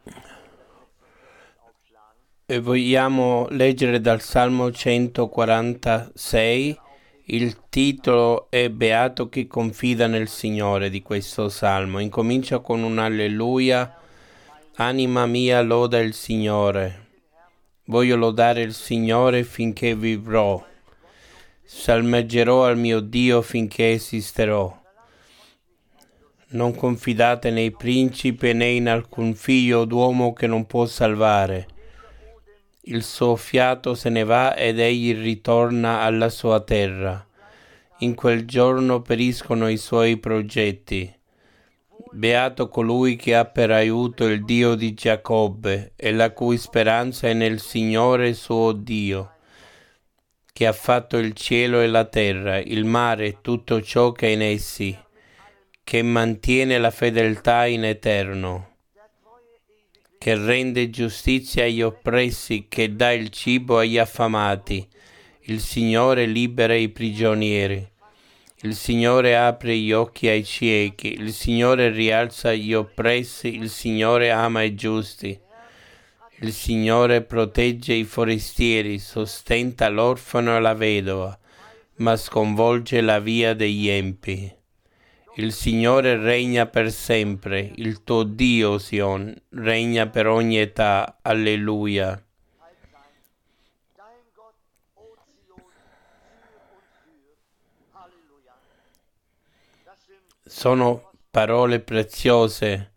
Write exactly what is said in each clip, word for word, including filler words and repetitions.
E vogliamo leggere dal Salmo centoquarantasei. Il titolo è Beato chi confida nel Signore di questo Salmo. Incomincia con un alleluia. Anima mia loda il Signore. Voglio lodare il Signore finché vivrò. Salmeggerò al mio Dio finché esisterò. Non confidate nei principi né in alcun figlio d'uomo che non può salvare. Il suo fiato se ne va ed egli ritorna alla sua terra. In quel giorno periscono i suoi progetti. Beato colui che ha per aiuto il Dio di Giacobbe e la cui speranza è nel Signore suo Dio, che ha fatto il cielo e la terra, il mare e tutto ciò che è in essi, che mantiene la fedeltà in eterno, che rende giustizia agli oppressi, che dà il cibo agli affamati. Il Signore libera i prigionieri. Il Signore apre gli occhi ai ciechi. Il Signore rialza gli oppressi. Il Signore ama i giusti. Il Signore protegge i forestieri, sostenta l'orfano e la vedova, ma sconvolge la via degli empi. Il Signore regna per sempre, il tuo Dio, Sion, regna per ogni età. Alleluia. Sono parole preziose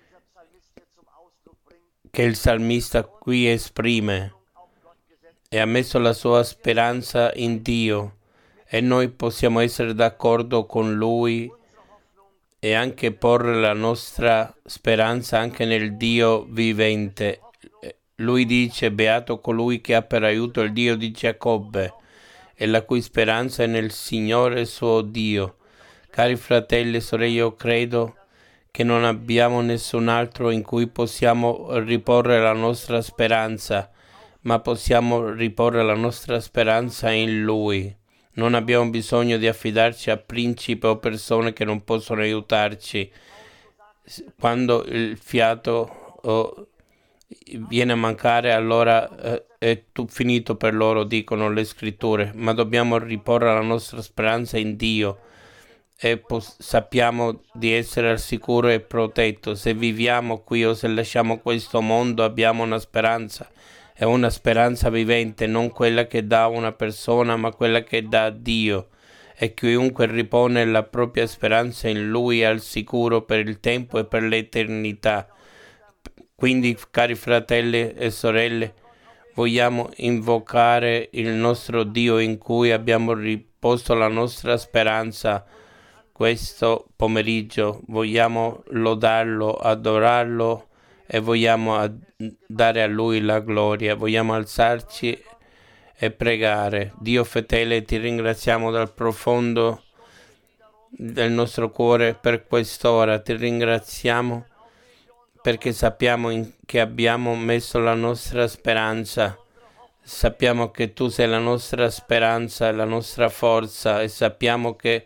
che il salmista qui esprime e ha messo la sua speranza in Dio, e noi possiamo essere d'accordo con lui e anche porre la nostra speranza anche nel Dio vivente. Lui dice: beato colui che ha per aiuto il Dio di Giacobbe e la cui speranza è nel Signore suo Dio. Cari fratelli e sorelle, io credo che non abbiamo nessun altro in cui possiamo riporre la nostra speranza, ma possiamo riporre la nostra speranza in Lui. Non abbiamo bisogno di affidarci a principi o persone che non possono aiutarci. Quando il fiato oh, viene a mancare, allora eh, è tu, finito per loro, dicono le scritture, ma dobbiamo riporre la nostra speranza in Dio e pos- sappiamo di essere al sicuro e protetto. Se viviamo qui o se lasciamo questo mondo, abbiamo una speranza. È una speranza vivente, non quella che dà una persona, ma quella che dà Dio. E chiunque ripone la propria speranza in Lui è al sicuro per il tempo e per l'eternità. Quindi, cari fratelli e sorelle, vogliamo invocare il nostro Dio in cui abbiamo riposto la nostra speranza questo pomeriggio. Vogliamo lodarlo, adorarlo e vogliamo ad- dare a Lui la gloria. Vogliamo alzarci e pregare. Dio fedele, ti ringraziamo dal profondo del nostro cuore per quest'ora. Ti ringraziamo perché sappiamo in- che abbiamo messo la nostra speranza. Sappiamo che tu sei la nostra speranza e la nostra forza, e sappiamo che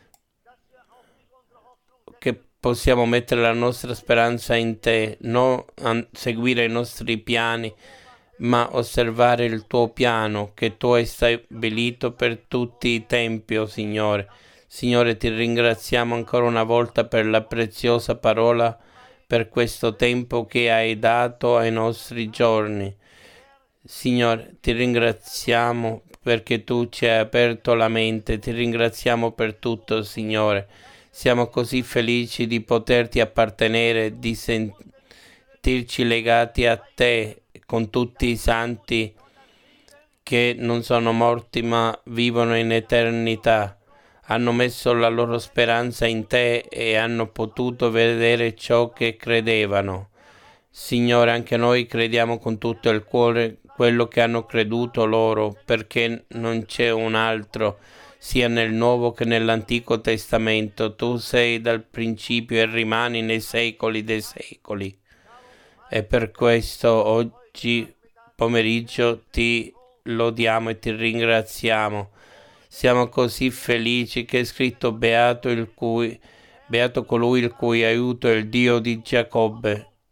che possiamo mettere la nostra speranza in te, non an- seguire i nostri piani, ma osservare il tuo piano che tu hai stabilito per tutti i tempi, oh Signore. Signore, ti ringraziamo ancora una volta per la preziosa parola, per questo tempo che hai dato ai nostri giorni. Signore, ti ringraziamo perché tu ci hai aperto la mente, ti ringraziamo per tutto, Signore. Siamo così felici di poterti appartenere, di sentirci legati a te con tutti i santi che non sono morti ma vivono in eternità. Hanno messo la loro speranza in te e hanno potuto vedere ciò che credevano. Signore, anche noi crediamo con tutto il cuore quello che hanno creduto loro, perché non c'è un altro, sia nel Nuovo che nell'Antico Testamento. Tu sei dal principio e rimani nei secoli dei secoli. E per questo oggi pomeriggio ti lodiamo e ti ringraziamo. Siamo così felici che è scritto: beato il cui beato colui il cui aiuto è il Dio di Giacobbe,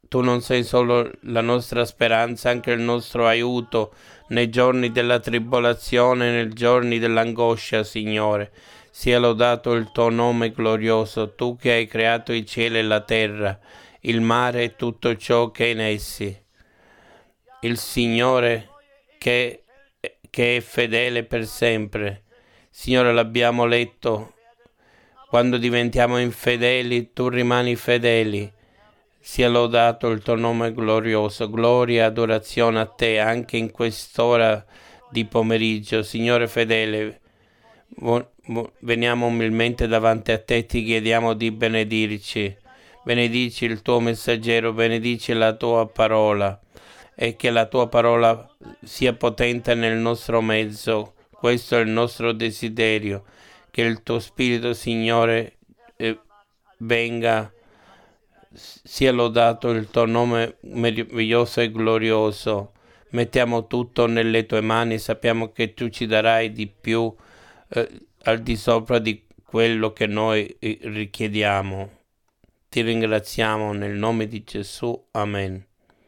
tu non sei solo la nostra speranza, anche il nostro aiuto nei giorni della tribolazione, nei giorni dell'angoscia, Signore. Sia lodato il tuo nome glorioso, tu che hai creato i cieli e la terra, il mare e tutto ciò che è in essi. Il Signore che, che è fedele per sempre. Signore, l'abbiamo letto. Quando diventiamo infedeli, tu rimani fedeli. Sia lodato il tuo nome glorioso. Gloria e adorazione a te anche in quest'ora di pomeriggio. Signore fedele, veniamo umilmente davanti a te e ti chiediamo di benedirci. Benedici il tuo messaggero, benedici la tua parola e che la tua parola sia potente nel nostro mezzo. Questo è il nostro desiderio, che il tuo Spirito, Signore, eh, venga, sia lodato il tuo nome meraviglioso e glorioso. Mettiamo tutto nelle tue mani, sappiamo che tu ci darai di più eh, al di sopra di quello che noi eh, richiediamo. Ti ringraziamo nel nome di Gesù. Amen.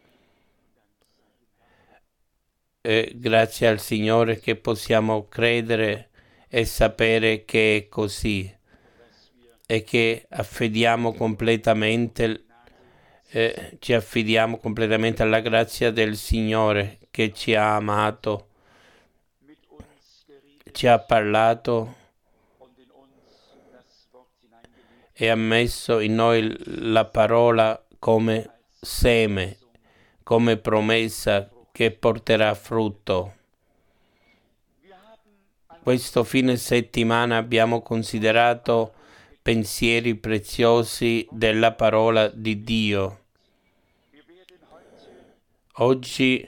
E grazie al Signore che possiamo credere e sapere che è così e che affidiamo completamente, eh, ci affidiamo completamente alla grazia del Signore che ci ha amato, ci ha parlato e ha messo in noi la parola come seme, come promessa che porterà frutto. Questo fine settimana abbiamo considerato pensieri preziosi della parola di Dio. Oggi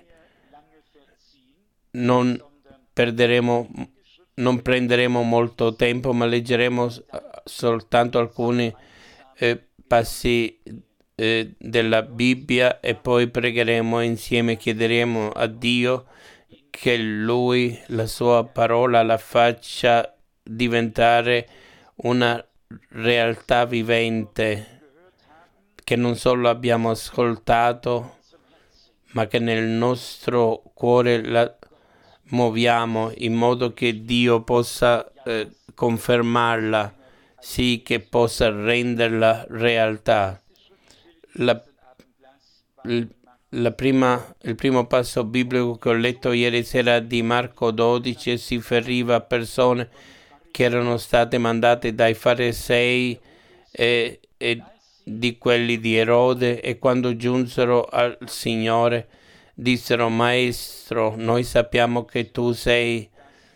non perderemo, non prenderemo molto tempo, ma leggeremo soltanto alcuni eh, passi eh, della Bibbia e poi pregheremo insieme, chiederemo a Dio che Lui, la sua parola, la faccia diventare una realtà vivente, che non solo abbiamo ascoltato, ma che nel nostro cuore la muoviamo in modo che Dio possa eh, confermarla, sì, che possa renderla realtà. La, il, la prima, il primo passo biblico che ho letto ieri sera di Marco dodici e si riferiva a persone che erano state mandate dai farisei e, e di quelli di Erode, e quando giunsero al Signore dissero: Maestro, noi sappiamo che tu sei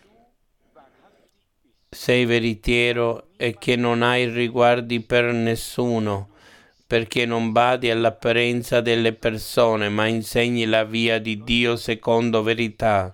sei veritiero e che non hai riguardi per nessuno, perché non badi all'apparenza delle persone, ma insegni la via di Dio secondo verità.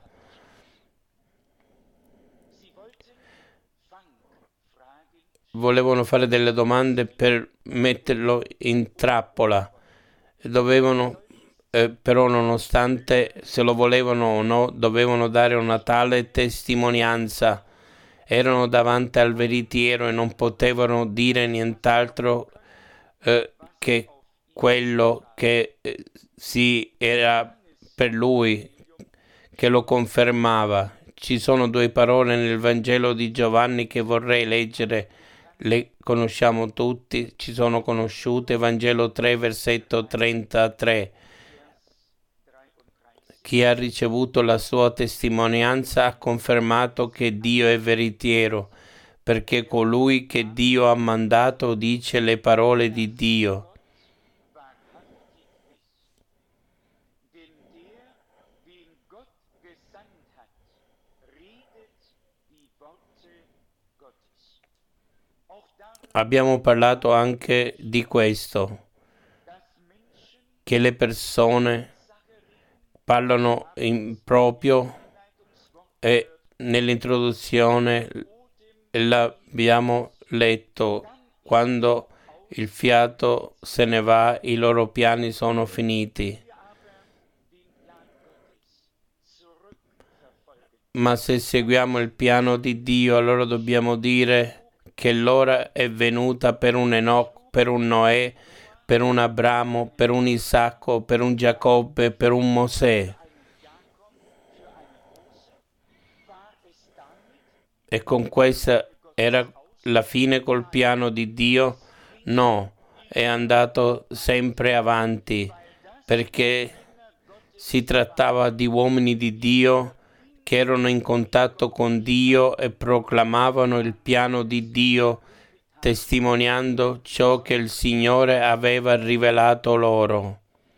Volevano fare delle domande per metterlo in trappola, dovevano eh, però, nonostante se lo volevano o no, dovevano dare una tale testimonianza. Erano davanti al veritiero e non potevano dire nient'altro eh, che quello che eh, sì era per lui, che lo confermava. Ci sono due parole nel Vangelo di Giovanni che vorrei leggere, le conosciamo tutti, ci sono conosciute. Vangelo tre, versetto trentatré. Chi ha ricevuto la sua testimonianza ha confermato che Dio è veritiero, perché colui che Dio ha mandato dice le parole di Dio. Abbiamo parlato anche di questo, che le persone parlano in proprio, e nell'introduzione l'abbiamo letto: quando il fiato se ne va, i loro piani sono finiti. Ma se seguiamo il piano di Dio, allora dobbiamo dire che l'ora è venuta per un Enoch, per un Noè, per un Abramo, per un Isacco, per un Giacobbe, per un Mosè. E con questa era la fine col piano di Dio? No, è andato sempre avanti, perché si trattava di uomini di Dio che erano in contatto con Dio e proclamavano il piano di Dio, testimoniando ciò che il Signore aveva rivelato loro.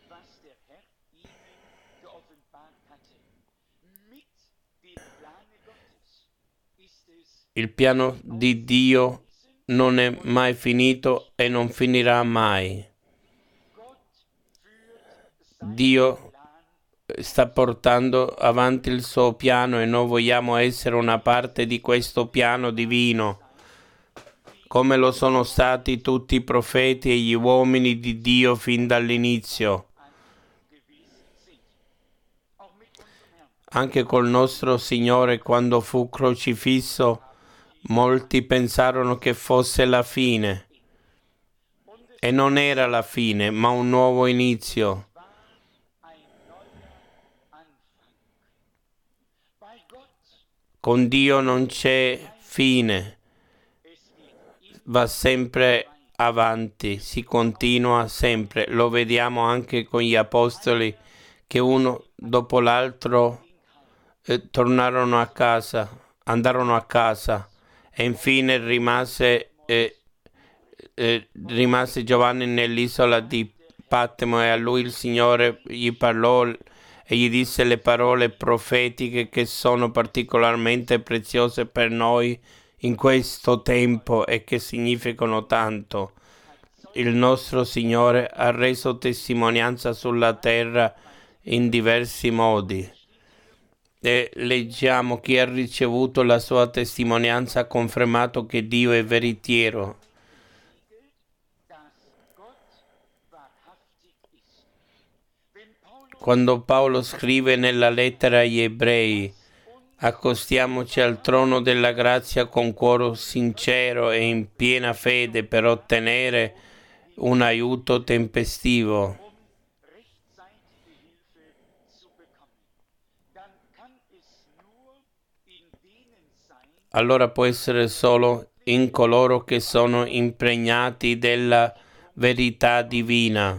Il piano di Dio non è mai finito e non finirà mai. Dio sta portando avanti il suo piano e noi vogliamo essere una parte di questo piano divino, come lo sono stati tutti i profeti e gli uomini di Dio fin dall'inizio. Anche col nostro Signore, quando fu crocifisso, molti pensarono che fosse la fine. E non era la fine, ma un nuovo inizio. Con Dio non c'è fine, va sempre avanti, si continua sempre. Lo vediamo anche con gli apostoli che uno dopo l'altro eh, tornarono a casa, andarono a casa e infine rimase, eh, eh, rimase Giovanni nell'isola di Patmo e a lui il Signore gli parlò e gli disse le parole profetiche che sono particolarmente preziose per noi in questo tempo e che significano tanto. Il nostro Signore ha reso testimonianza sulla terra in diversi modi. E leggiamo: chi ha ricevuto la sua testimonianza ha confermato che Dio è veritiero. Quando Paolo scrive nella lettera agli Ebrei: accostiamoci al trono della grazia con cuore sincero e in piena fede per ottenere un aiuto tempestivo. Allora può essere solo in coloro che sono impregnati della verità divina.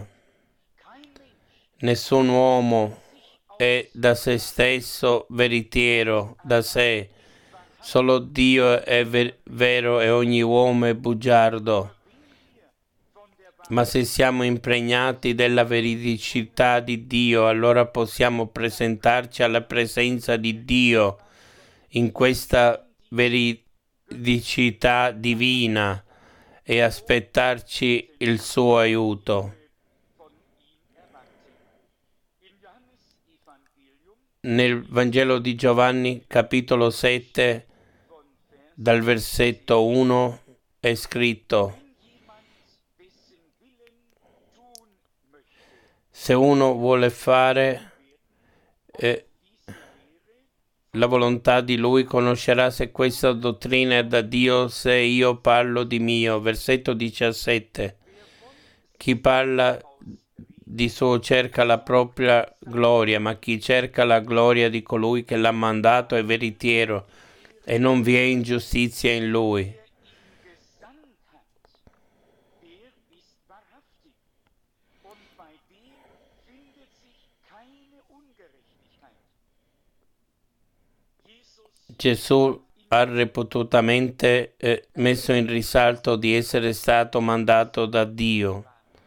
Nessun uomo è da se stesso veritiero, da sé. Solo Dio è ver- vero e ogni uomo è bugiardo. Ma se siamo impregnati della veridicità di Dio, allora possiamo presentarci alla presenza di Dio in questa veridicità divina e aspettarci il suo aiuto. Nel Vangelo di Giovanni, capitolo sette, dal versetto uno, è scritto: se uno vuole fare eh, la volontà di Lui, conoscerà se questa dottrina è da Dio, se io parlo di mio. Versetto diciassette. Chi parla di suo cerca la propria gloria, ma chi cerca la gloria di colui che l'ha mandato è veritiero e non vi è ingiustizia in lui. Gesù ha ripetutamente eh, messo in risalto di essere stato mandato da Dio,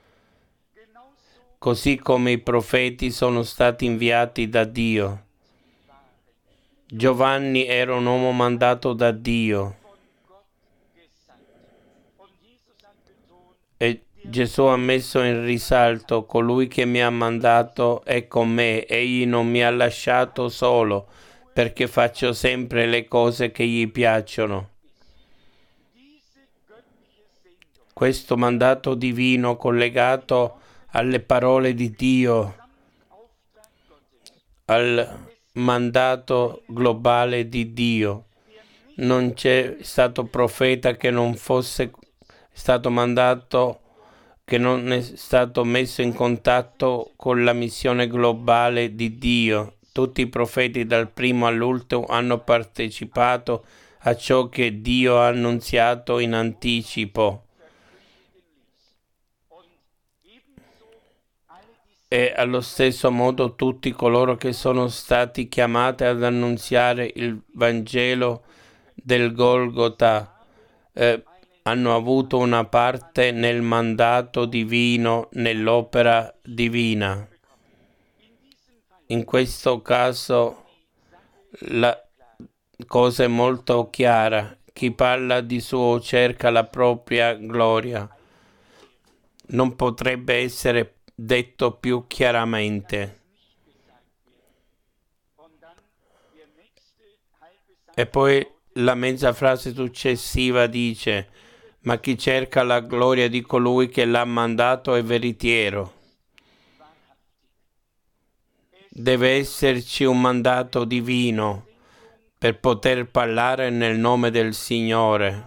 così come i profeti sono stati inviati da Dio. Giovanni era un uomo mandato da Dio e Gesù ha messo in risalto: colui che mi ha mandato è con me, egli non mi ha lasciato solo, perché faccio sempre le cose che gli piacciono. Questo mandato divino collegato alle parole di Dio, al mandato globale di Dio. Non c'è stato profeta che non fosse stato mandato che non è stato messo in contatto con la missione globale di Dio. Tutti i profeti dal primo all'ultimo hanno partecipato a ciò che Dio ha annunziato in anticipo. E allo stesso modo tutti coloro che sono stati chiamati ad annunziare il Vangelo del Golgota eh, hanno avuto una parte nel mandato divino, nell'opera divina. In questo caso la cosa è molto chiara. Chi parla di suo cerca la propria gloria. Non potrebbe essere detto più chiaramente. E poi la mezza frase successiva dice: ma chi cerca la gloria di colui che l'ha mandato è veritiero. Deve esserci un mandato divino per poter parlare nel nome del Signore.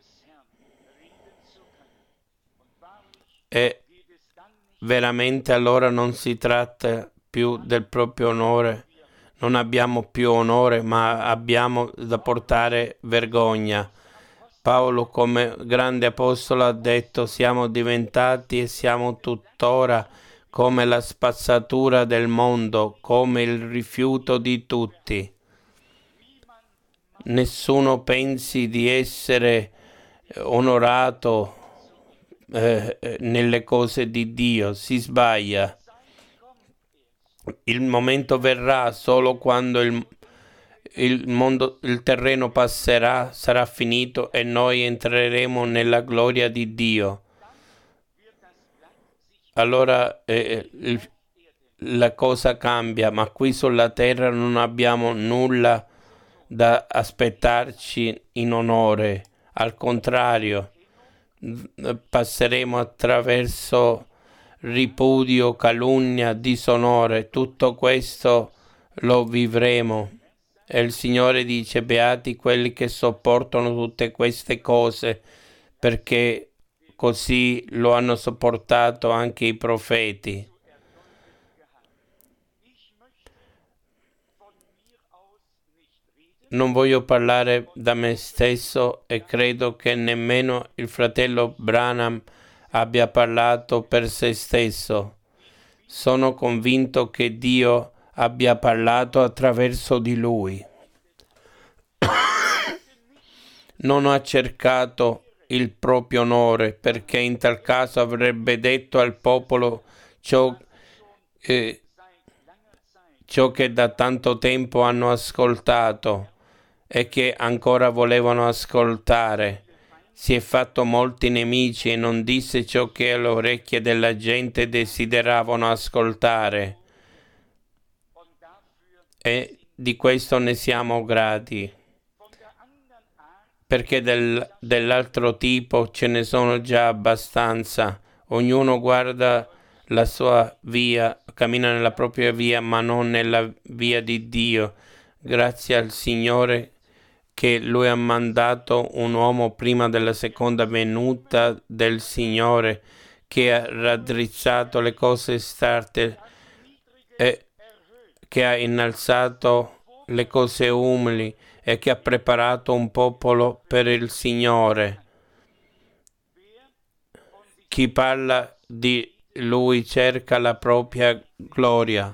E veramente allora non si tratta più del proprio onore. Non abbiamo più onore, ma abbiamo da portare vergogna. Paolo, come grande apostolo, ha detto: siamo diventati e siamo tuttora come la spazzatura del mondo, come il rifiuto di tutti. Nessuno pensi di essere onorato eh, nelle cose di Dio, si sbaglia. Il momento verrà solo quando il, il mondo, il terreno passerà, sarà finito e noi entreremo nella gloria di Dio. Allora eh, il, la cosa cambia, ma qui sulla terra non abbiamo nulla da aspettarci in onore. Al contrario, passeremo attraverso ripudio, calunnia, disonore. Tutto questo lo vivremo. E il Signore dice: beati quelli che sopportano tutte queste cose, perché così lo hanno sopportato anche i profeti. Non voglio parlare da me stesso e credo che nemmeno il fratello Branham abbia parlato per se stesso. Sono convinto che Dio abbia parlato attraverso di lui. Non ha cercato il proprio onore, perché in tal caso avrebbe detto al popolo ciò, eh, ciò che da tanto tempo hanno ascoltato e che ancora volevano ascoltare. Si è fatto molti nemici e non disse ciò che le orecchie della gente desideravano ascoltare. E di questo ne siamo grati, perché del, dell'altro tipo ce ne sono già abbastanza. Ognuno guarda la sua via, cammina nella propria via, ma non nella via di Dio. Grazie al Signore che Lui ha mandato un uomo prima della seconda venuta del Signore, che ha raddrizzato le cose starte e che ha innalzato le cose umili e che ha preparato un popolo per il Signore. Chi parla di Lui cerca la propria gloria.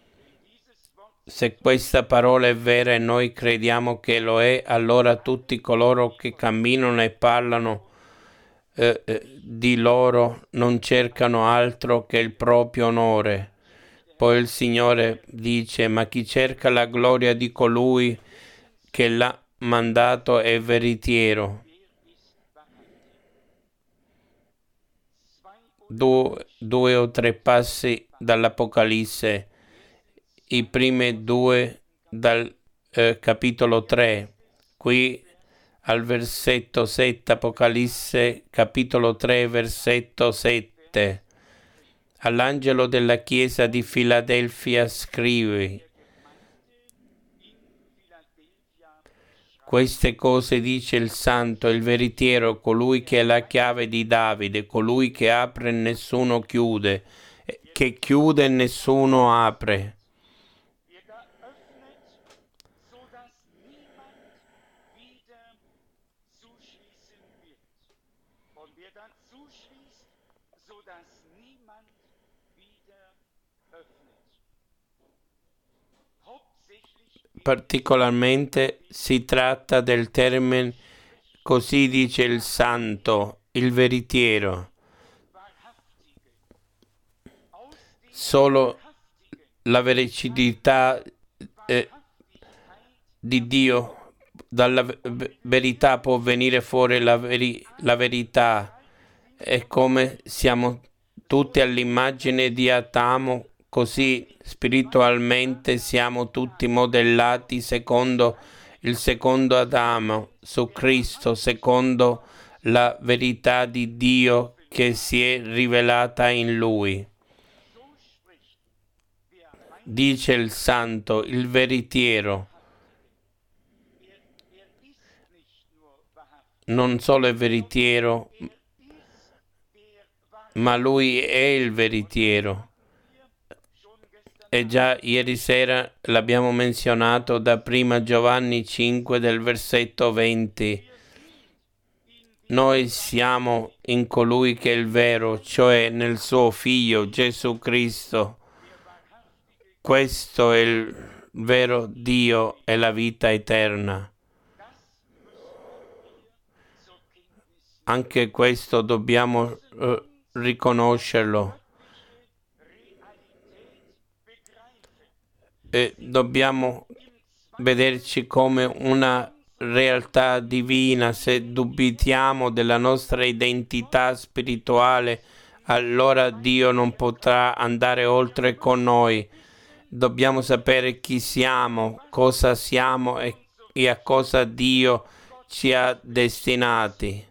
Se questa parola è vera e noi crediamo che lo è, allora tutti coloro che camminano e parlano eh, eh, di loro non cercano altro che il proprio onore. Poi il Signore dice: ma chi cerca la gloria di colui che l'ha mandato è veritiero. Due, due o tre passi dall'Apocalisse, i primi due dal eh, capitolo tre, qui al versetto sette, Apocalisse capitolo tre, versetto sette. All'angelo della chiesa di Filadelfia scrivi: Queste cose dice il Santo, il veritiero, colui che è la chiave di Davide, colui che apre e nessuno chiude, che chiude e nessuno apre. Particolarmente si tratta del termine, così dice il Santo, il veritiero. Solo la veridicità eh, di Dio, dalla verità può venire fuori la, veri la verità. E come siamo tutti all'immagine di Adamo, così spiritualmente siamo tutti modellati secondo il secondo Adamo, su Cristo, secondo la verità di Dio che si è rivelata in Lui. Dice il Santo, il veritiero. Non solo è veritiero, ma Lui è il veritiero. E già ieri sera l'abbiamo menzionato da prima Giovanni cinque del versetto venti. Noi siamo in colui che è il vero, cioè nel suo Figlio Gesù Cristo. Questo è il vero Dio e la vita eterna. Anche questo dobbiamo uh, riconoscerlo. E dobbiamo vederci come una realtà divina. Se dubitiamo della nostra identità spirituale, allora Dio non potrà andare oltre con noi. Dobbiamo sapere chi siamo, cosa siamo e, e a cosa Dio ci ha destinati.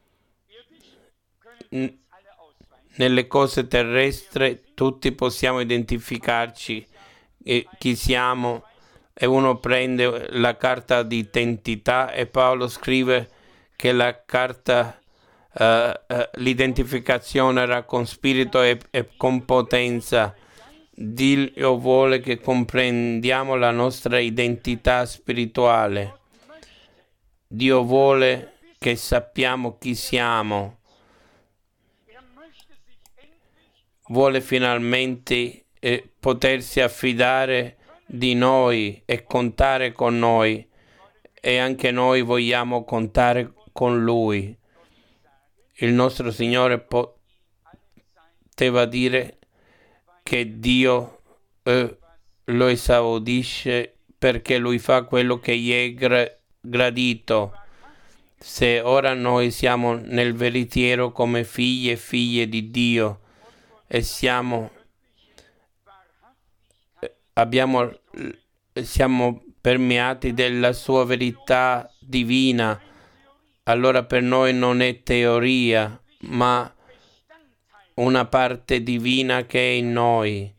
N- nelle cose terrestri tutti possiamo identificarci e chi siamo, e uno prende la carta di identità e Paolo scrive che la carta, uh, uh, l'identificazione era con spirito e, e con potenza. Dio vuole che comprendiamo la nostra identità spirituale. Dio vuole che sappiamo chi siamo. Vuole finalmente eh, potersi affidare di noi e contare con noi, e anche noi vogliamo contare con Lui. Il nostro Signore poteva dire che Dio eh, lo esaudisce perché Lui fa quello che gli è gra gradito. Se ora noi siamo nel veritiero come figli e figlie di Dio e siamo abbiamo siamo permeati della sua verità divina, allora per noi non è teoria, ma una parte divina che è in noi.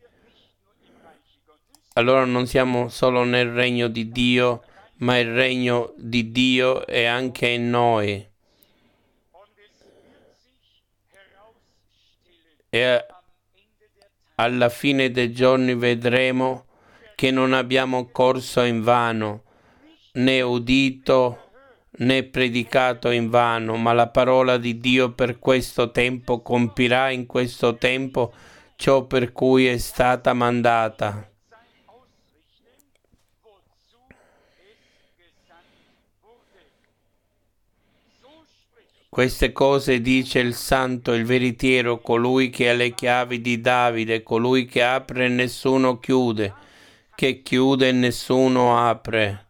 Allora non siamo solo nel regno di Dio, ma il regno di Dio è anche in noi. E alla fine dei giorni vedremo che non abbiamo corso in vano, né udito né predicato in vano, ma la parola di Dio per questo tempo compirà in questo tempo ciò per cui è stata mandata. Queste cose dice il Santo, il veritiero, colui che ha le chiavi di Davide, colui che apre e nessuno chiude, che chiude e nessuno apre.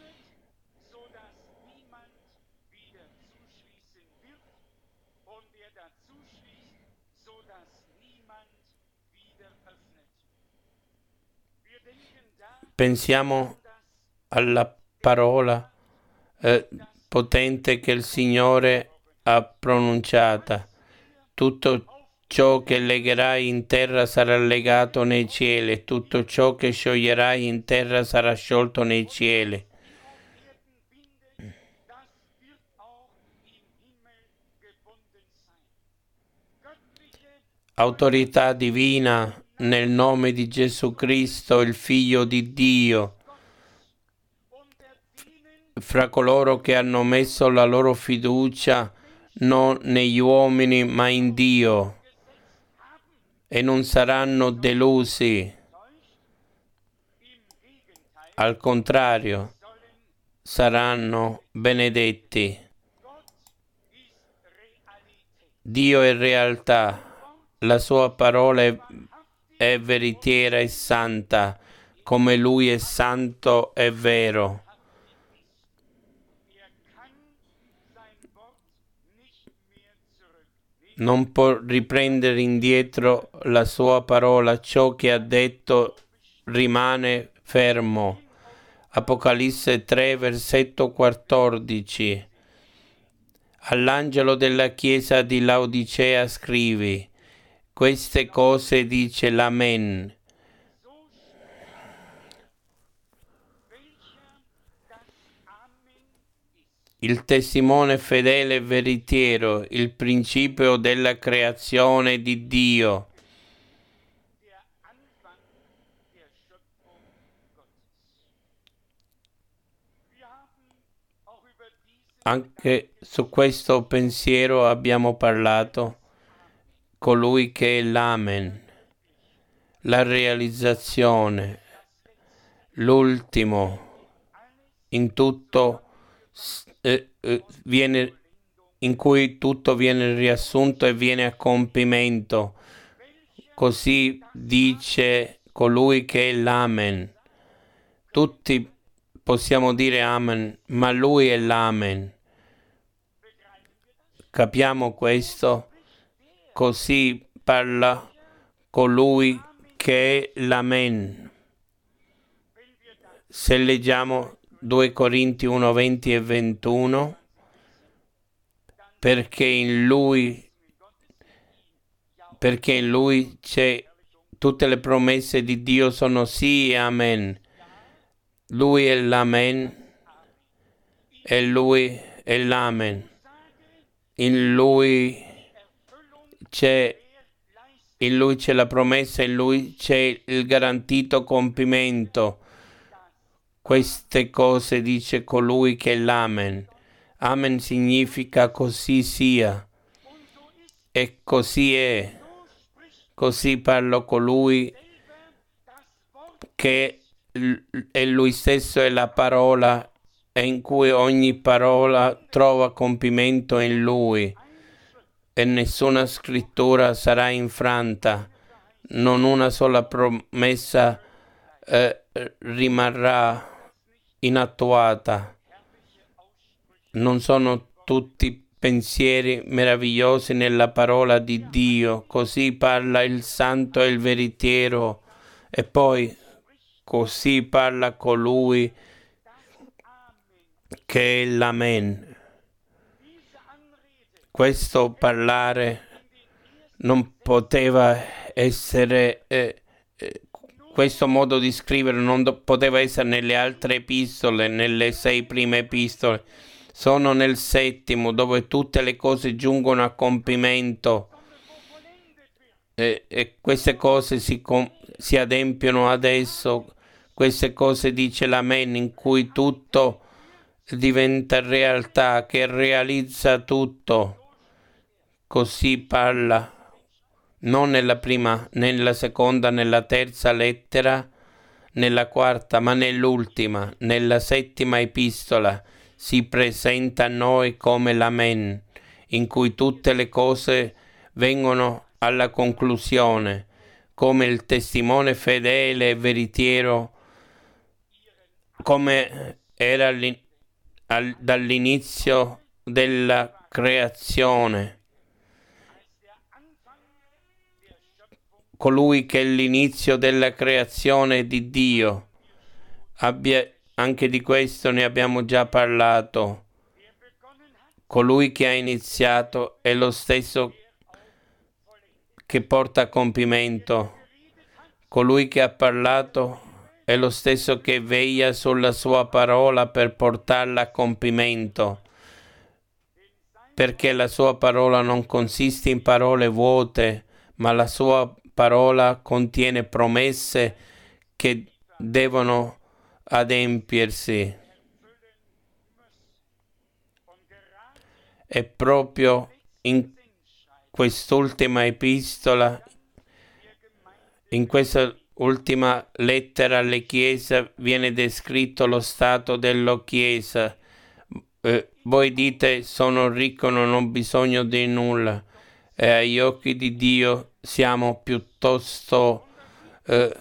Pensiamo alla parola eh, potente che il Signore ha pronunciata. Tutto ciò che legherai in terra sarà legato nei cieli, e tutto ciò che scioglierai in terra sarà sciolto nei cieli. autorità divina nel nome di Gesù Cristo, il Figlio di Dio, fra coloro che hanno messo la loro fiducia non negli uomini ma in Dio e non saranno delusi. Al contrario, saranno benedetti. Dio è realtà, la sua parola è, è veritiera e santa, come Lui è santo e vero. Non può riprendere indietro la sua parola, ciò che ha detto rimane fermo. Apocalisse tre, versetto quattordici. All'angelo della chiesa di Laodicea scrivi: queste cose dice l'Amen. Il testimone fedele e veritiero, il principio della creazione di Dio. Anche su questo pensiero abbiamo parlato, colui che è l'Amen, la realizzazione, l'ultimo, in tutto eh, eh, viene, in cui tutto viene riassunto e viene a compimento. Così dice colui che è l'Amen. Tutti possiamo dire Amen, ma lui è l'Amen. Capiamo questo? Così parla colui che è l'Amen. Se leggiamo due Corinti uno, venti e ventuno, perché in lui, perché in lui c'è tutte le promesse di Dio sono sì e amen. Lui è l'amen e lui è l'amen. In lui c'è in lui c'è la promessa, in lui c'è il garantito compimento. Queste cose dice colui che è l'Amen. Amen significa così sia. E così è. Così parlo colui che è lui stesso è la parola e in cui ogni parola trova compimento in lui e nessuna scrittura sarà infranta, non una sola promessa eh, rimarrà inattuata. Non sono tutti pensieri meravigliosi nella parola di Dio, così parla il santo e il veritiero, e poi così parla colui che è l'Amen. Questo parlare non poteva essere, eh, eh, questo modo di scrivere non do- poteva essere nelle altre epistole, nelle sei prime epistole. Sono nel settimo, dove tutte le cose giungono a compimento e, e queste cose si, com- si adempiono adesso. Queste cose dice l'Amen, in cui tutto diventa realtà, che realizza tutto. Così parla, non nella prima, nella seconda, nella terza lettera, nella quarta, ma nell'ultima, nella settima epistola. Si presenta a noi come l'Amen, in cui tutte le cose vengono alla conclusione, come il testimone fedele e veritiero, come era al, dall'inizio della creazione. Colui che è l'inizio della creazione di Dio. Abbia, anche di questo ne abbiamo già parlato. Colui che ha iniziato è lo stesso che porta a compimento. Colui che ha parlato è lo stesso che veglia sulla sua parola per portarla a compimento, perché la sua parola non consiste in parole vuote, ma la sua parola contiene promesse che devono adempiersi. E proprio in quest'ultima epistola, in questa ultima lettera alle chiese, viene descritto lo stato della chiesa. Eh, voi dite: sono ricco, non ho bisogno di nulla. E agli occhi di Dio siamo piuttosto eh,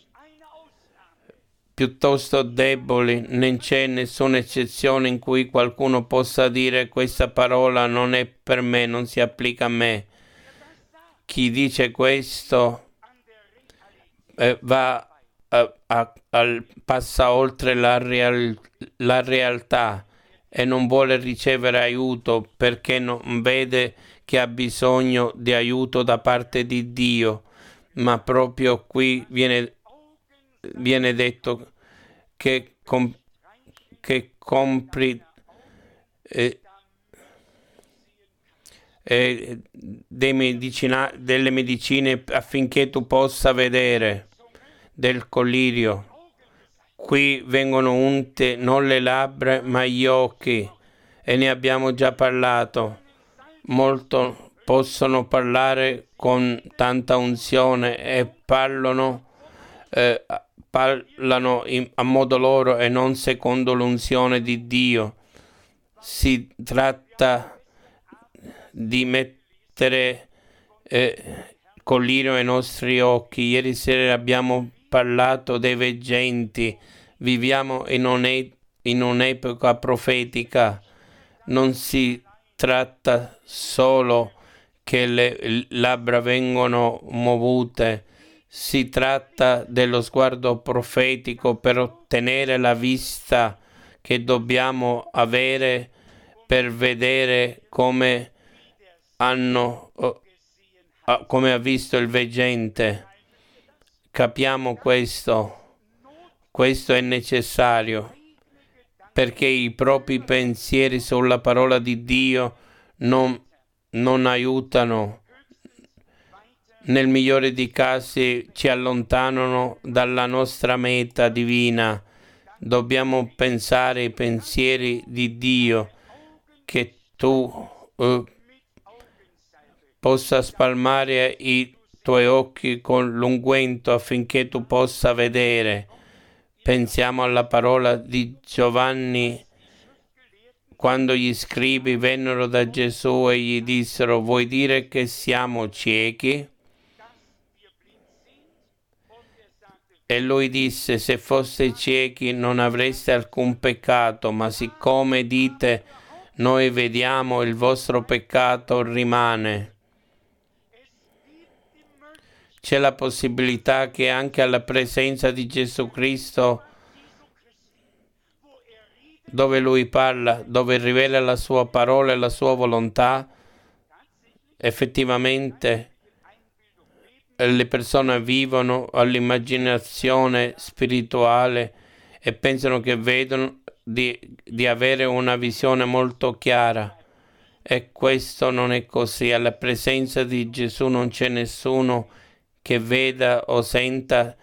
piuttosto deboli. Non c'è nessuna eccezione in cui qualcuno possa dire: questa parola non è per me, non si applica a me. Chi dice questo eh, va a, a, a, passa oltre la, real, la realtà e non vuole ricevere aiuto perché non vede che ha bisogno di aiuto da parte di Dio. Ma proprio qui viene, viene detto che, com, che compri eh, eh, dei medicina, delle medicine affinché tu possa vedere, del collirio. Qui vengono unte non le labbra ma gli occhi, e ne abbiamo già parlato. Molto possono parlare con tanta unzione e parlano, eh, parlano in, a modo loro e non secondo l'unzione di Dio. Si tratta di mettere eh, collirio ai nostri occhi. Ieri sera abbiamo parlato dei veggenti. Viviamo in, un'e- in un'epoca profetica. Non si tratta solo che le labbra vengono muovute, si tratta dello sguardo profetico per ottenere la vista che dobbiamo avere per vedere come hanno come ha visto il veggente. Capiamo questo. Questo è necessario, perché i propri pensieri sulla parola di Dio non, non aiutano. Nel migliore dei casi ci allontanano dalla nostra meta divina. Dobbiamo pensare ai pensieri di Dio, che tu eh, possa spalmare i tuoi occhi con l'unguento affinché tu possa vedere. Pensiamo alla parola di Giovanni quando gli scribi vennero da Gesù e gli dissero: vuoi dire che siamo ciechi? E lui disse: se foste ciechi non avreste alcun peccato, ma siccome dite noi vediamo, il vostro peccato rimane. C'è la possibilità che anche alla presenza di Gesù Cristo, dove Lui parla, dove rivela la Sua parola e la Sua volontà, effettivamente le persone vivono all'immaginazione spirituale e pensano che vedono di, di avere una visione molto chiara. E questo non è così. Alla presenza di Gesù non c'è nessuno che veda o senta,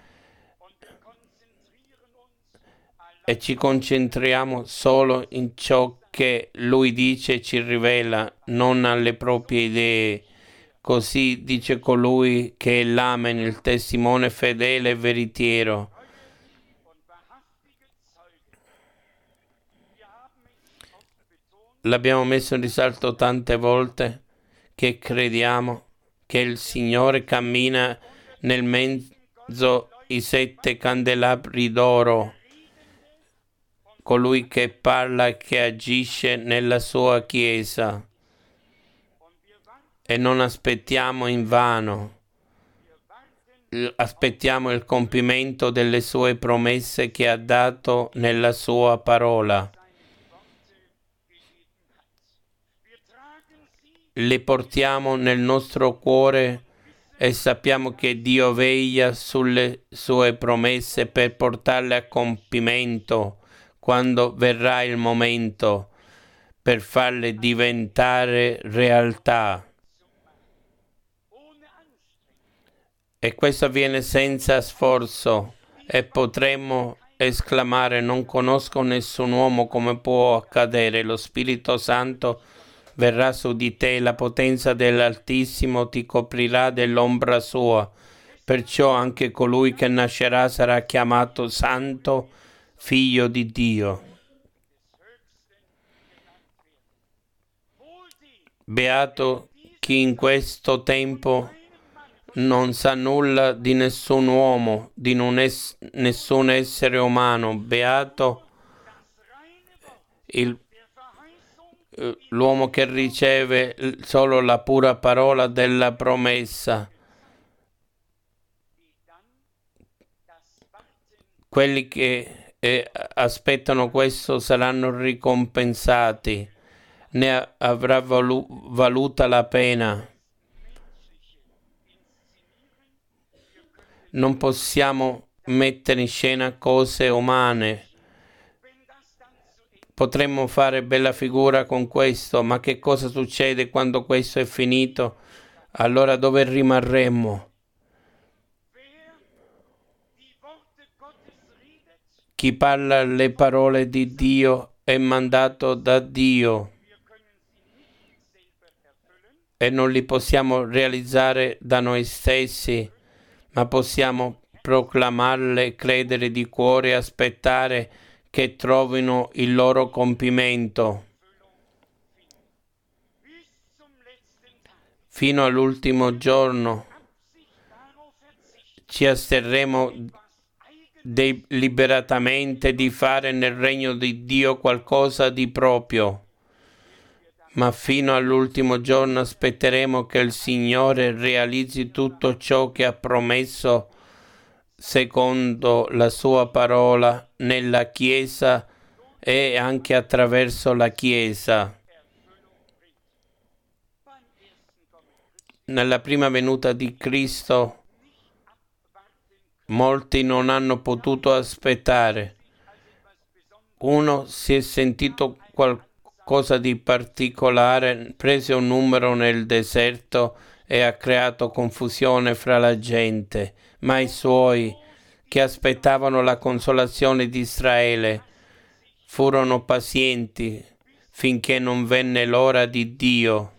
e ci concentriamo solo in ciò che Lui dice e ci rivela, non alle proprie idee. Così dice colui che è l'Amen, il testimone fedele e veritiero. L'abbiamo messo in risalto tante volte che crediamo che il Signore cammina nel mezzo i sette candelabri d'oro, colui che parla e che agisce nella sua Chiesa, e non aspettiamo invano, aspettiamo il compimento delle sue promesse che ha dato nella sua parola. Le portiamo nel nostro cuore e sappiamo che Dio veglia sulle sue promesse per portarle a compimento quando verrà il momento, per farle diventare realtà. E questo avviene senza sforzo e potremmo esclamare: non conosco nessun uomo, come può accadere? Lo Spirito Santo verrà su di te, la potenza dell'Altissimo ti coprirà dell'ombra sua. Perciò anche colui che nascerà sarà chiamato Santo, Figlio di Dio. Beato chi in questo tempo non sa nulla di nessun uomo, di non es- nessun essere umano. Beato il, eh, l'uomo che riceve solo la pura parola della promessa. Quelli che eh, aspettano questo saranno ricompensati, ne avrà valu- valuta la pena. Non possiamo mettere in scena cose umane. Potremmo fare bella figura con questo, ma che cosa succede quando questo è finito? Allora dove rimarremmo? Chi parla le parole di Dio è mandato da Dio e non li possiamo realizzare da noi stessi, ma possiamo proclamarle, credere di cuore e aspettare che trovino il loro compimento. Fino all'ultimo giorno ci asterremo deliberatamente di fare nel regno di Dio qualcosa di proprio, ma fino all'ultimo giorno aspetteremo che il Signore realizzi tutto ciò che ha promesso secondo la sua parola nella Chiesa e anche attraverso la Chiesa. Nella prima venuta di Cristo molti non hanno potuto aspettare. Uno si è sentito qualcosa di particolare, prese un numero nel deserto e ha creato confusione fra la gente, ma i suoi che aspettavano la consolazione di Israele furono pazienti finché non venne l'ora di Dio.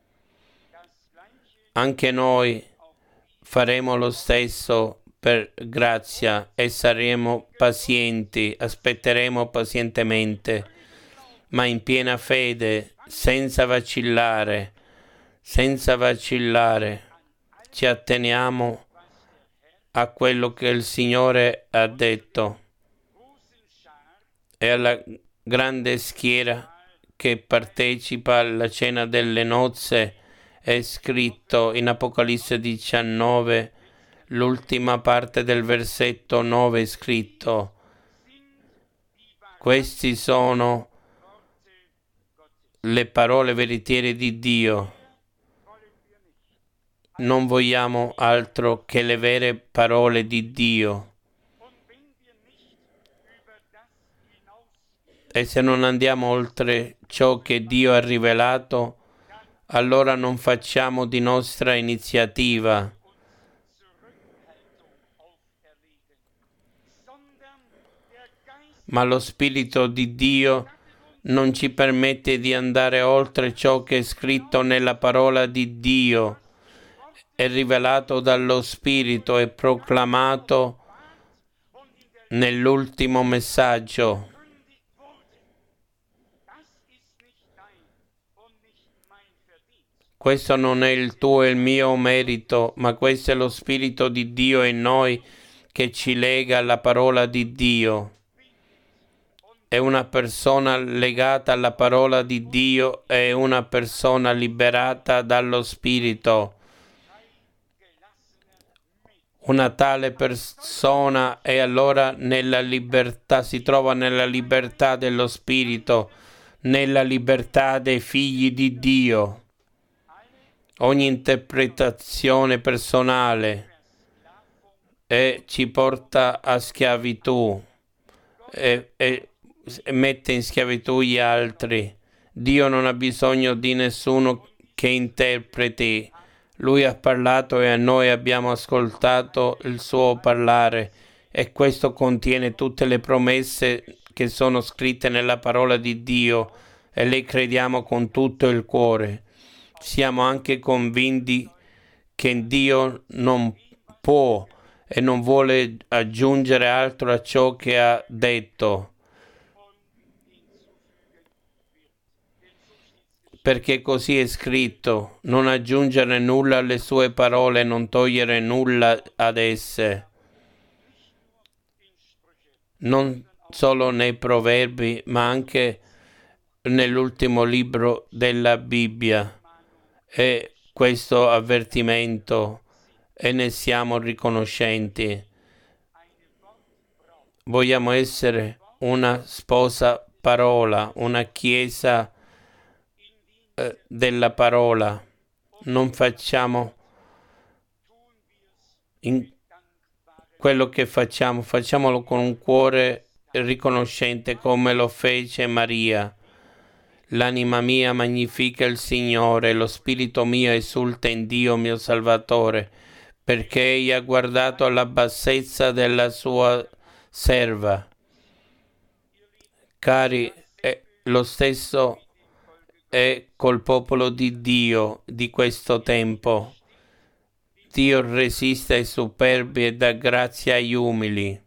Anche noi faremo lo stesso per grazia e saremo pazienti, aspetteremo pazientemente, ma in piena fede, senza vacillare, senza vacillare, ci atteniamo a quello che il Signore ha detto e alla grande schiera che partecipa alla cena delle nozze. È scritto in Apocalisse diciannove, l'ultima parte del versetto nove, è scritto: questi sono le parole veritiere di Dio. Non vogliamo altro che le vere parole di Dio. E se non andiamo oltre ciò che Dio ha rivelato, allora non facciamo di nostra iniziativa, ma lo Spirito di Dio non ci permette di andare oltre ciò che è scritto nella parola di Dio, è rivelato dallo Spirito e proclamato nell'ultimo messaggio. Questo non è il tuo e il mio merito, ma questo è lo Spirito di Dio in noi che ci lega alla parola di Dio. È una persona legata alla parola di Dio, è una persona liberata dallo Spirito. Una tale persona è allora nella libertà, si trova nella libertà dello Spirito, nella libertà dei figli di Dio. Ogni interpretazione personale e ci porta a schiavitù e, e mette in schiavitù gli altri. Dio non ha bisogno di nessuno che interpreti Lui ha parlato e noi abbiamo ascoltato il suo parlare, e questo contiene tutte le promesse che sono scritte nella parola di Dio, e le crediamo con tutto il cuore. Siamo anche convinti che Dio non può e non vuole aggiungere altro a ciò che ha detto, perché così è scritto: non aggiungere nulla alle sue parole, non togliere nulla ad esse. Non solo nei proverbi, ma anche nell'ultimo libro della Bibbia. E questo avvertimento, e ne siamo riconoscenti. Vogliamo essere una sposa parola, una chiesa eh, della parola. Non facciamo in quello che facciamo, facciamolo con un cuore riconoscente come lo fece Maria. L'anima mia magnifica il Signore, lo spirito mio esulta in Dio mio Salvatore, perché egli ha guardato alla bassezza della sua serva. Cari, è lo stesso è col popolo di Dio di questo tempo. Dio resiste ai superbi e dà grazia agli umili.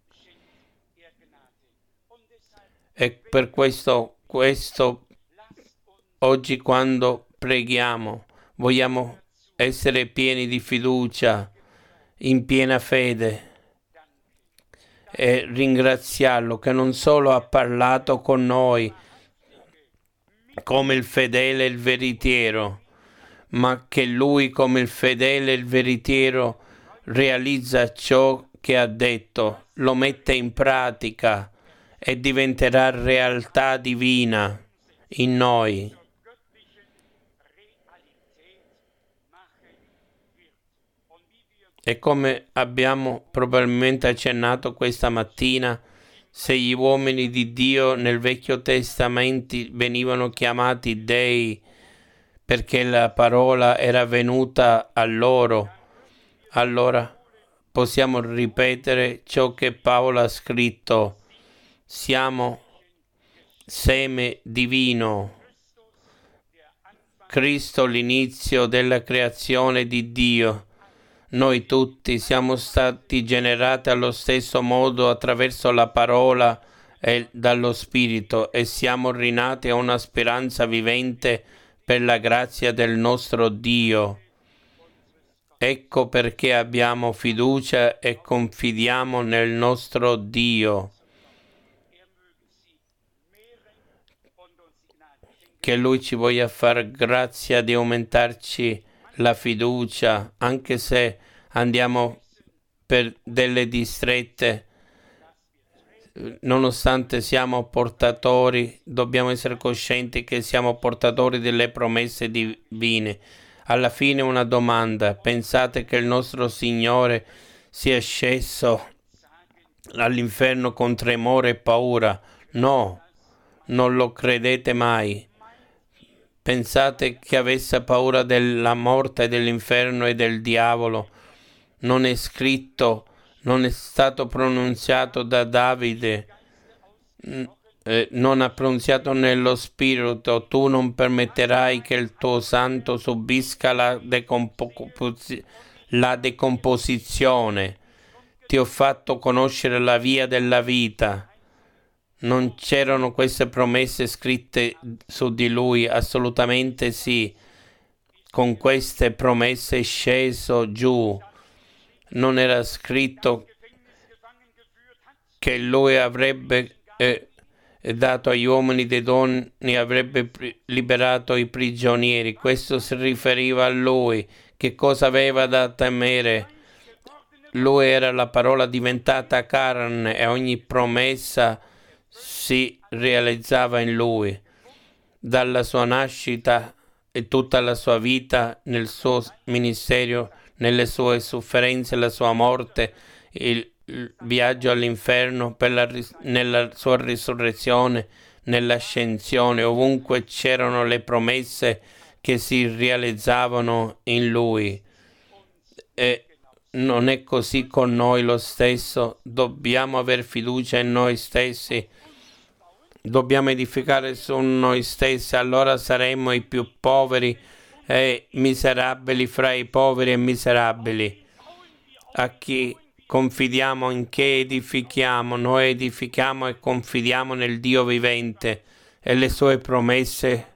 E per questo, questo oggi quando preghiamo vogliamo essere pieni di fiducia, in piena fede, e ringraziarlo che non solo ha parlato con noi come il fedele e il veritiero, ma che lui come il fedele e il veritiero realizza ciò che ha detto, lo mette in pratica e diventerà realtà divina in noi. E come abbiamo probabilmente accennato questa mattina, se gli uomini di Dio nel Vecchio Testamento venivano chiamati dei perché la parola era venuta a loro, allora possiamo ripetere ciò che Paolo ha scritto: siamo seme divino, Cristo l'inizio della creazione di Dio. Noi tutti siamo stati generati allo stesso modo attraverso la parola e dallo Spirito, e siamo rinati a una speranza vivente per la grazia del nostro Dio. Ecco perché abbiamo fiducia e confidiamo nel nostro Dio. Che Lui ci voglia far grazia di aumentarci la fiducia, anche se andiamo per delle distrette, nonostante siamo portatori, dobbiamo essere coscienti che siamo portatori delle promesse divine. Alla fine una domanda: pensate che il nostro Signore sia sceso all'inferno con tremore e paura? No, non lo credete mai. Pensate che avesse paura della morte, dell'inferno e del diavolo? Non è scritto, non è stato pronunziato da Davide, eh, non ha pronunziato nello spirito: tu non permetterai che il tuo santo subisca la, decompo- la decomposizione. Ti ho fatto conoscere la via della vita. Non c'erano queste promesse scritte su di lui? Assolutamente sì. Con queste promesse è sceso giù. Non era scritto che lui avrebbe eh, dato agli uomini dei doni, avrebbe pri- liberato i prigionieri. Questo si riferiva a lui. Che cosa aveva da temere? Lui era la parola diventata carne, e ogni promessa si realizzava in lui. Dalla sua nascita e tutta la sua vita, nel suo ministero, nelle sue sofferenze, la sua morte, il, il viaggio all'inferno, per la, nella sua risurrezione, nell'ascensione, ovunque c'erano le promesse che si realizzavano in lui. E non è così con noi lo stesso. Dobbiamo aver fiducia in noi stessi. Dobbiamo edificare su noi stessi, allora saremo i più poveri e miserabili fra i poveri e miserabili. A chi confidiamo, in che edifichiamo? Noi edifichiamo e confidiamo nel Dio vivente e le sue promesse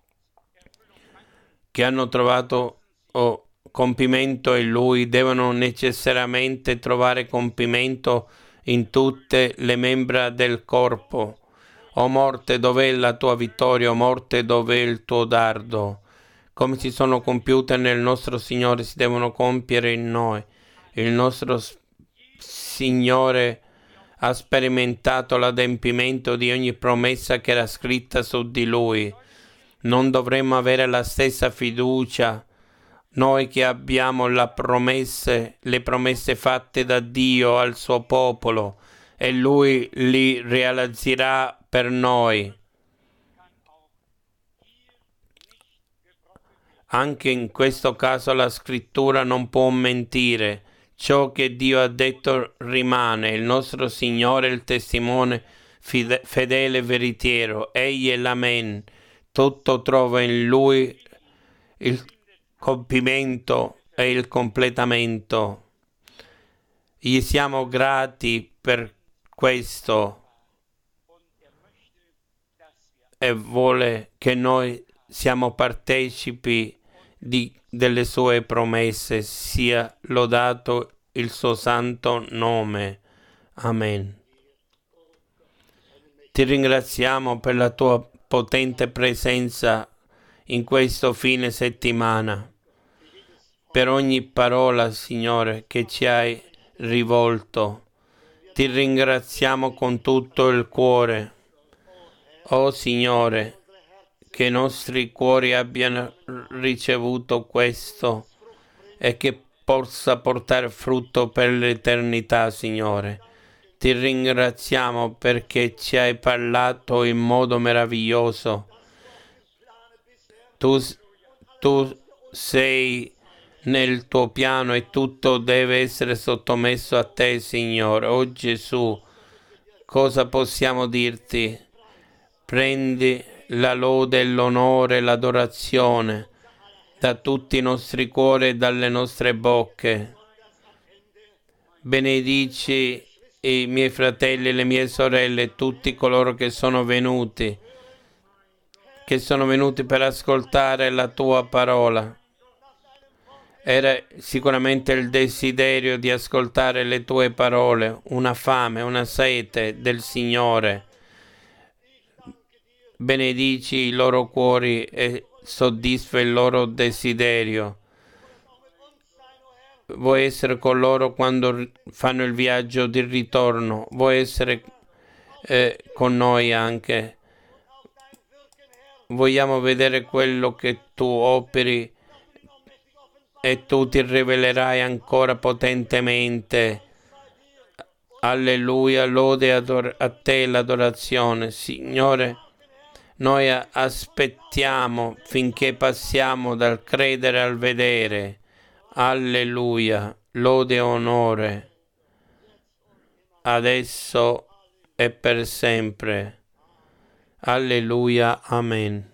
che hanno trovato oh, compimento in Lui devono necessariamente trovare compimento in tutte le membra del corpo. O morte, dov'è la tua vittoria? O morte, dov'è il tuo dardo? Come si sono compiute nel nostro Signore, si devono compiere in noi. Il nostro Signore ha sperimentato l'adempimento di ogni promessa che era scritta su di Lui. Non dovremmo avere la stessa fiducia noi che abbiamo la promesse, le promesse fatte da Dio al suo popolo e Lui li realizzerà per noi. Anche in questo caso la scrittura non può mentire. Ciò che Dio ha detto rimane. Il nostro Signore è il testimone fide- fedele e veritiero. Egli è l'Amen. Tutto trova in Lui il compimento e il completamento. Gli siamo grati per questo e vuole che noi siamo partecipi di, delle sue promesse. Sia lodato il suo santo nome. Amen. Ti ringraziamo per la tua potente presenza in questo fine settimana, per ogni parola, Signore, che ci hai rivolto. Ti ringraziamo con tutto il cuore. Oh Signore, che i nostri cuori abbiano ricevuto questo e che possa portare frutto per l'eternità, Signore. Ti ringraziamo perché ci hai parlato in modo meraviglioso. Tu, tu sei nel tuo piano e tutto deve essere sottomesso a te, Signore. Oh Gesù, cosa possiamo dirti? Prendi la lode, l'onore, l'adorazione da tutti i nostri cuori e dalle nostre bocche. Benedici i miei fratelli e le mie sorelle, tutti coloro che sono venuti, che sono venuti per ascoltare la tua parola. Era sicuramente il desiderio di ascoltare le tue parole, una fame, una sete del Signore. Benedici i loro cuori e soddisfa il loro desiderio. Vuoi essere con loro quando fanno il viaggio di ritorno. Vuoi essere eh, con noi anche. Vogliamo vedere quello che tu operi e tu ti rivelerai ancora potentemente. Alleluia, lode ador- a te l'adorazione. Signore, noi aspettiamo finché passiamo dal credere al vedere. Alleluia, lode e onore, adesso e per sempre. Alleluia, amen.